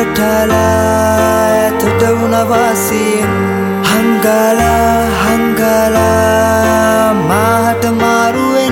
වැටලා ඇතට වුණ වාසියෙන් හංගලා මාහට මාරුවෙන්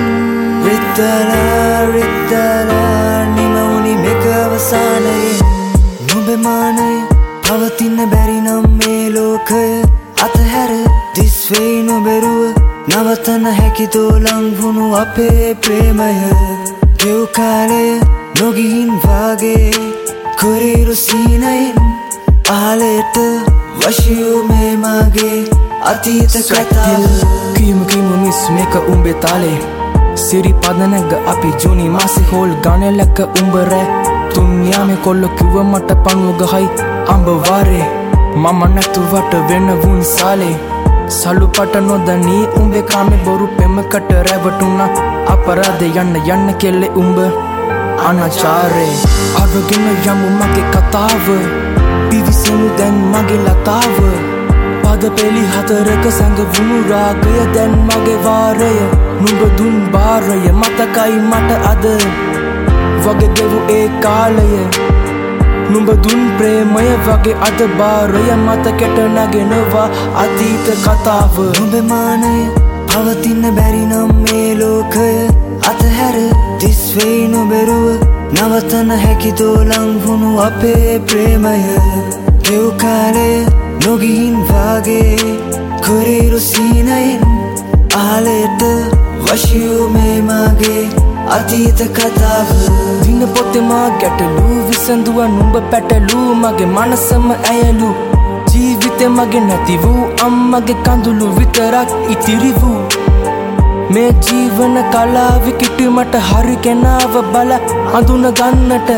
රිද්දලා නිමවුනි මේක අවසානයෙන් නුඹේ මානය පවතින්න බැරි නම් මේ ලෝකය අතහැර දිස්වෙයි නොබැරුව නවතන හැකිදෝ ලංවුණු අපේ ප්‍රේමය ගෙව් කාලය නොගිහින් වාගේ කුරිරු සීනයෙන් ආලයට වශියෝ මේ මාගේ අතීත කතාව කීම මිස් මේක උඹේ තාලේ සිරි පදනග අපි ජුනි මාසෙ හෝල් ගණලක උඹරෑ තුන්යාමේ කොල්ල කිව්ව මට පණුව ගහයි අඹ වාරේ මම නැතුවට වෙන වුන් සාලේ සලු පට නොදනී උඹේ කාමේ බොරු පෙමකට රැවටුණා අපරාධ යන්න කෙල්ලේ උඹ අනාචාරේ අරගෙන යමු මගේ කතාව පිවිසෙමු දැන් මගේ ලතාව පද පෙළි හතරක සැඟවුණු රාගය දැන් මගේ වාරය නුඹ දුන් බාරය මතකයි මට අද වගේ ගෙවු ඒ කාලය නුඹ දුන් ප්‍රේමය වගේ අද බාරය මතකෙට නගෙනවා අතීත කතාව නුඹේ මානය පවතින්න බැරි නම් මේ ලෝකය අතහැර දිස්වෙයි නොබැරුව නවතන හැකිදෝ ලංවුණු අපේ ප්‍රේමය ගෙව් කාලය නොගිහින් වාගේ කුරිරු සීනයෙන් ආලයට වශියෝ මේ මාගේ අතීත කතාව දින පොතේ මා ගැටලු විසඳුව නුඹ පැටලු මගේ මනසම ඇයලු ජීවිතේ මගේ නැති වූ අම්මගේ කඳුළු විතරක් ඉතිරි වූ මේ ජීවන කලාව කිට්ටුමට හරි කෙනාව බල අඳුන ගන්නට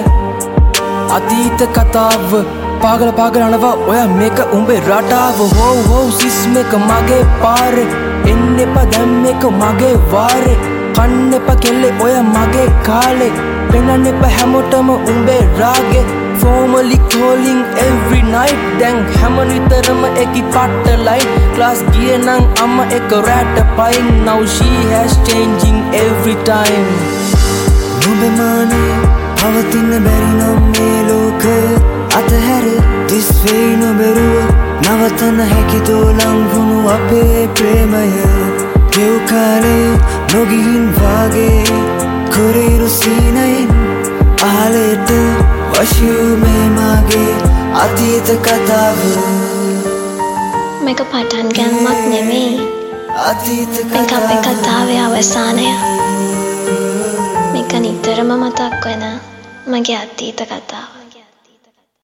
අතීත කතාව පාගල අනවා ඔය මේක උඹේ රටාව හෝ සිස් මේක මගේ පාරේ එන්න එපා දැන් මේක මගේ වාරේ කන්න එපා කෙල්ලේ ඔය මගේ කාලේ පෙනන්න එපා හැමෝටම උඹේ රාගේ formally calling every night දැන් හැම නිතරම එකි පට්ටලයි ක්ලාස් ගියේ නම් අම්ම එක රැට පයින් now she has changing every time නුඹේ මානය පවතින්න බැරි නම් මේ ලෝකය අතහැර දිස්වෙයි නොබැරුව නවතන හැකිදෝ ලංවුණු අපේ ප්‍රේමය ගෙව් කාලය නොගිහින් වාගේ කුරිරු සීනයෙන් ආලයට වශියෝ මේ මාගේ අතීත කතාව මේක පටන් ගන්නවත් නෙමෙයි අතීත මේක අපේ කතාවේ අවසානය මේක නිතරම මතක් වෙන මගේ අතීත කතාව